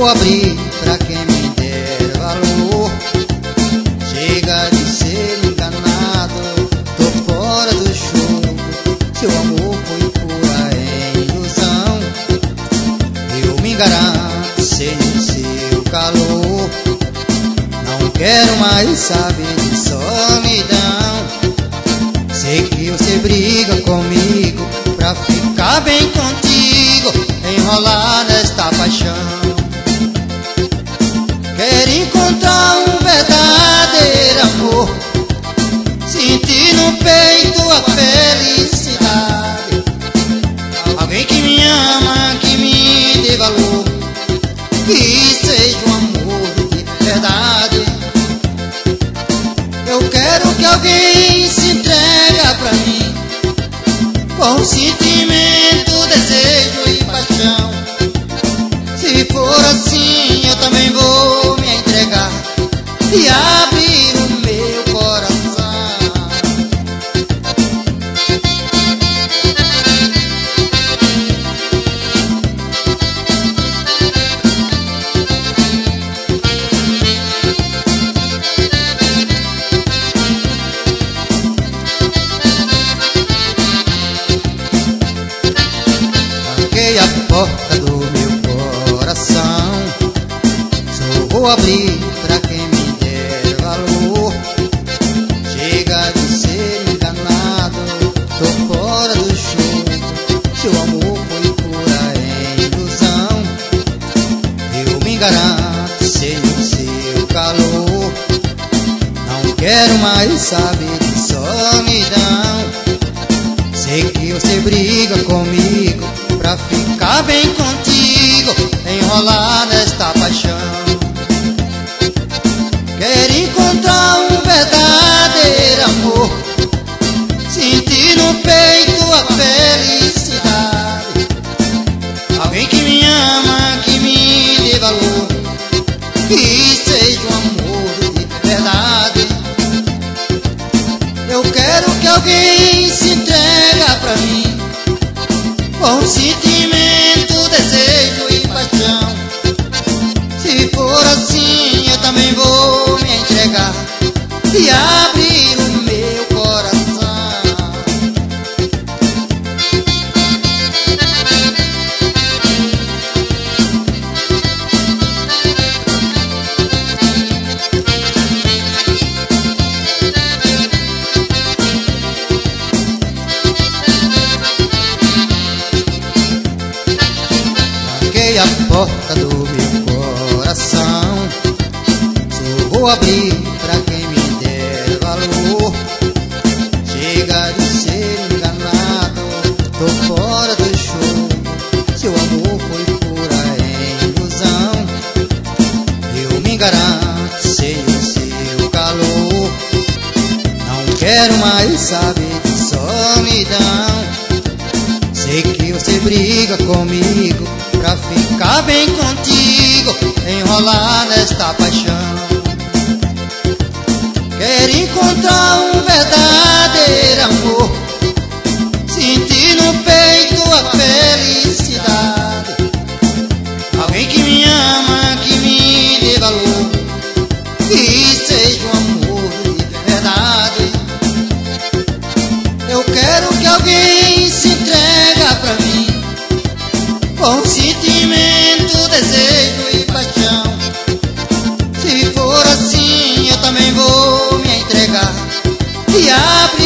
vou abrir pra quem me der valor. Chega de ser enganado, tô fora do jogo. Seu amor foi pura ilusão. Eu me garanto sem o seu calor. Não quero mais saber de solidão. Sei que você briga comigo pra ficar bem contigo, enrolar nesta paixão. Quero encontrar um verdadeiro amor, sentir no peito a felicidade. Alguém que me ama, que me dê valor, que seja um amor de verdade. Eu quero que alguém se entregue pra mim, com sentimento, desejo e paixão. Se for assim, eu também vou me entregar e abrir o meu coração. Tranquei a porta do meu coração, só vou abrir pra quem me der valor. Chega de ser enganado, tô fora do jogo. Seu amor foi pura ilusão. Eu me garanto sem o seu calor. Não quero mais saber de solidão. Sei que você briga comigo pra ficar bem contigo, enrolar nesta paixão. Quero encontrar um verdadeiro amor, sentir no peito a felicidade. Alguém que me ama, que me dê valor, que seja um amor de verdade. Eu quero que alguém se entregue pra mim, com sentimento, desejo e paixão. Se for assim, eu também vou me entregar e abrir o meu coração. Tranquei a porta do meu coração, só vou abrir pra quem me der valor. Chega de ser enganado, tô fora do jogo. Seu amor foi pura ilusão. Eu me garanto sem o seu calor. Não quero mais saber de solidão. Sei que você briga comigo pra ficar bem contigo, enrolar nesta paixão. Quero encontrar um verdadeiro amor, sentir no peito a felicidade. Alguém que me ama, que me dê valor, que seja um amor de verdade. Eu quero que alguém se entregue pra mim, com sentimento, desejo e paixão. Se for assim, eu também vou me entregar e abrir